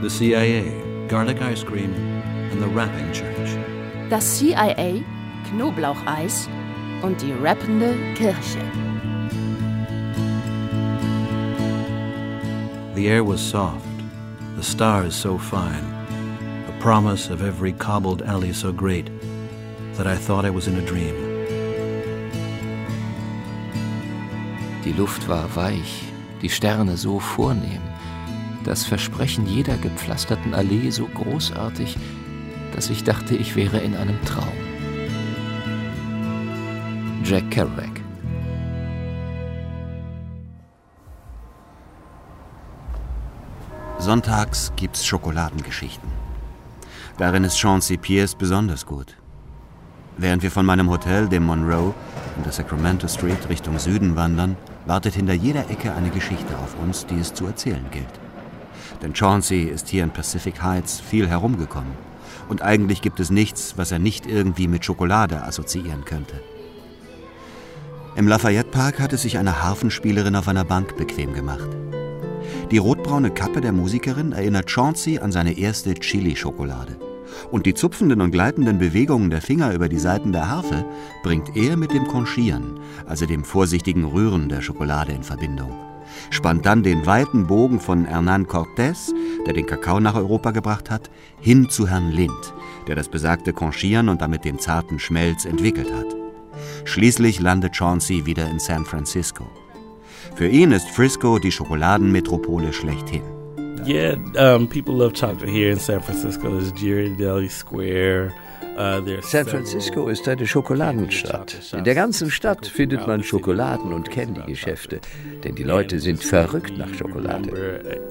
The CIA, garlic ice cream, and the rapping church. Das CIA, Knoblaucheis und die rappende Kirche. The air was soft, the stars so fine, a promise of every cobbled alley so great that I thought I was in a dream. Die Luft war weich, die Sterne so vornehm, das Versprechen jeder gepflasterten Allee so großartig, dass ich dachte, ich wäre in einem Traum. Jack Kerouac. Sonntags gibt's Schokoladengeschichten. Darin ist Chauncey Pierce besonders gut. Während wir von meinem Hotel, dem Monroe, in der Sacramento Street Richtung Süden wandern, wartet hinter jeder Ecke eine Geschichte auf uns, die es zu erzählen gilt. Denn Chauncey ist hier in Pacific Heights viel herumgekommen. Und eigentlich gibt es nichts, was er nicht irgendwie mit Schokolade assoziieren könnte. Im Lafayette Park hatte sich eine Harfenspielerin auf einer Bank bequem gemacht. Die rotbraune Kappe der Musikerin erinnert Chauncey an seine erste Chili-Schokolade. Und die zupfenden und gleitenden Bewegungen der Finger über die Saiten der Harfe bringt er mit dem Conchieren, also dem vorsichtigen Rühren der Schokolade, in Verbindung. Spannt dann den weiten Bogen von Hernán Cortés, der den Kakao nach Europa gebracht hat, hin zu Herrn Lind, der das besagte Conchieren und damit den zarten Schmelz entwickelt hat. Schließlich landet Chauncey wieder in San Francisco. Für ihn ist Frisco die Schokoladenmetropole schlechthin. Yeah, people love chocolate here in San Francisco. There's Ghirardelli Square. San Francisco ist eine Schokoladenstadt. In der ganzen Stadt findet man Schokoladen- und Candy-Geschäfte, denn die Leute sind verrückt nach Schokolade.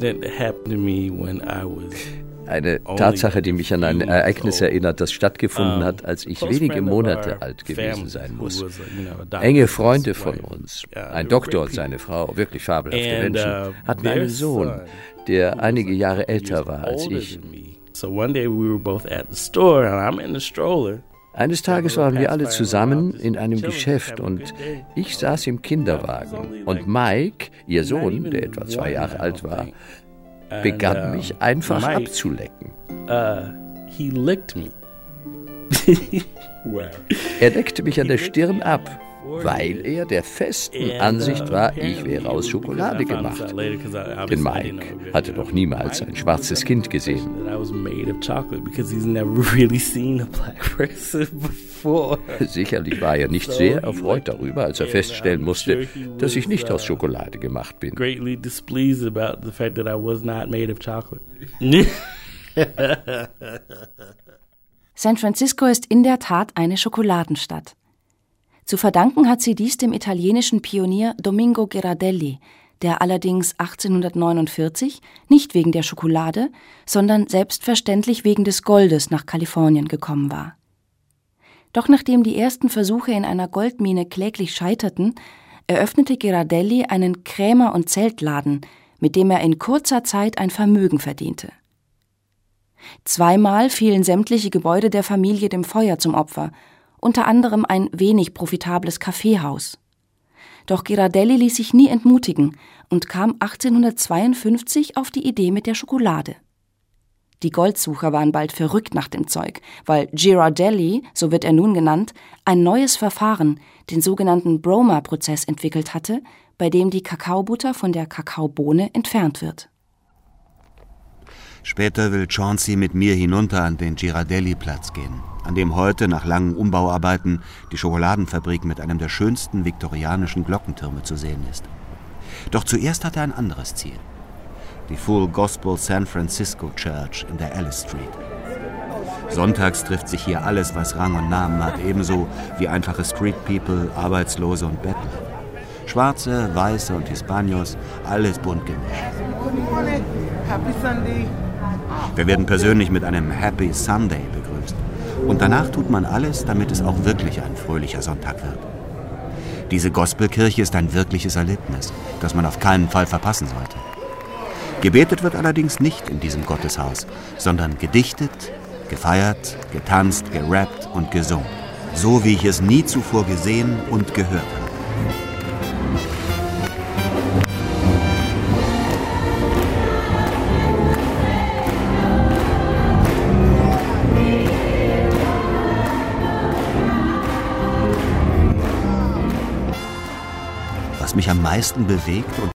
Eine Tatsache, die mich an ein Ereignis erinnert, das stattgefunden hat, als ich wenige Monate alt gewesen sein muss. Enge Freunde von uns, ein Doktor und seine Frau, wirklich fabelhafte Menschen, hatten einen Sohn, der einige Jahre älter war als ich. Eines Tages waren wir alle zusammen in einem Geschäft und ich saß im Kinderwagen. Und Mike, ihr Sohn, der etwa 2 Jahre alt war, begann mich einfach abzulecken. Er leckte mich an der Stirn ab, weil er der festen Ansicht war, ich wäre aus Schokolade gemacht. Denn Mike hatte noch niemals ein schwarzes Kind gesehen. Sicherlich war er nicht sehr erfreut darüber, als er feststellen musste, dass ich nicht aus Schokolade gemacht bin. San Francisco ist in der Tat eine Schokoladenstadt. Zu verdanken hat sie dies dem italienischen Pionier Domingo Ghirardelli, der allerdings 1849 nicht wegen der Schokolade, sondern selbstverständlich wegen des Goldes nach Kalifornien gekommen war. Doch nachdem die ersten Versuche in einer Goldmine kläglich scheiterten, eröffnete Ghirardelli einen Krämer- und Zeltladen, mit dem er in kurzer Zeit ein Vermögen verdiente. 2-mal fielen sämtliche Gebäude der Familie dem Feuer zum Opfer, unter anderem ein wenig profitables Kaffeehaus. Doch Ghirardelli ließ sich nie entmutigen und kam 1852 auf die Idee mit der Schokolade. Die Goldsucher waren bald verrückt nach dem Zeug, weil Ghirardelli, so wird er nun genannt, ein neues Verfahren, den sogenannten Bromer-Prozess entwickelt hatte, bei dem die Kakaobutter von der Kakaobohne entfernt wird. Später will Chauncey mit mir hinunter an den Ghirardelli-Platz gehen, an dem heute nach langen Umbauarbeiten die Schokoladenfabrik mit einem der schönsten viktorianischen Glockentürme zu sehen ist. Doch zuerst hat er ein anderes Ziel. Die Full Gospel San Francisco Church in der Alice Street. Sonntags trifft sich hier alles, was Rang und Namen hat, ebenso wie einfache Street People, Arbeitslose und Bettler. Schwarze, Weiße und Hispanios, alles bunt gemischt. Wir werden persönlich mit einem Happy Sunday begrüßt. Und danach tut man alles, damit es auch wirklich ein fröhlicher Sonntag wird. Diese Gospelkirche ist ein wirkliches Erlebnis, das man auf keinen Fall verpassen sollte. Gebetet wird allerdings nicht in diesem Gotteshaus, sondern gedichtet, gefeiert, getanzt, gerappt und gesungen. So wie ich es nie zuvor gesehen und gehört habe. mich am meisten bewegt und